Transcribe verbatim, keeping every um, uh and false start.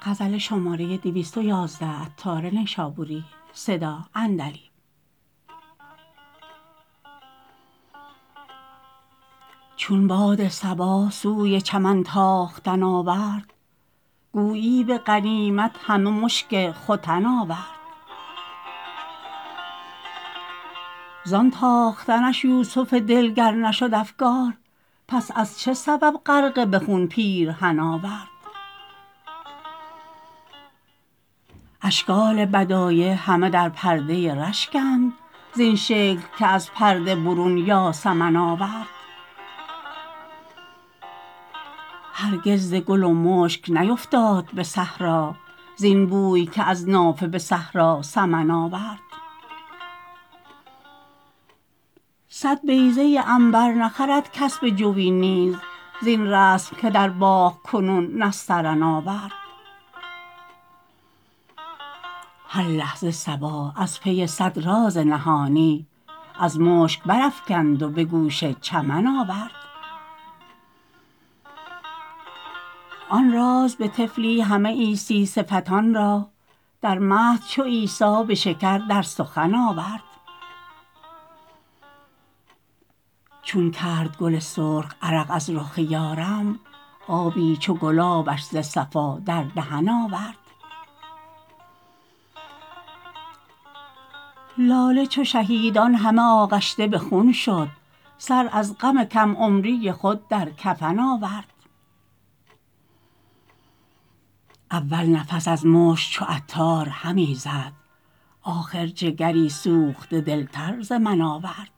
غزل شماره دویست و یازده عطار نیشابوری صدا اندلی. چون باد صبا سوی چمن تاختن آورد، گویی به غنیمت همه مشک ختن آورد. زان تاختنش یوسف دل گر نشد افگار، پس از چه سبب غرقه به خون پیرهن آورد. اشکال بدایع همه در پرده رشکند، زین شکل که از پرده برون یاسمن آورد. هرگز ز گل و مشک نیفتاد به صحرا، زین بوی که از نافه به صحرا سمن آورد. صد بیضه عنبر نخرد کس به جوی نیز، زین رسم که در باغ کنون نسترن آورد. هر لحظه صبا از پی صد راز نهانی، از مشک برافکند و به گوش چمن آورد. آن راز به طفلی همه عیسی صفتان را، در مهد چو عیسی به شکر در سخن آورد. چون کرد گل سرخ عرق از رخ یارم، آبی چو گلابش ز صفا در دهن آورد. لاله چو شهیدان همه آغشته به خون شد، سر از غم کم عمری خود در کفن آورد. اول نفس از مشک چو عطار همی زد، آخر جگری سوخته دلتر ز من آورد.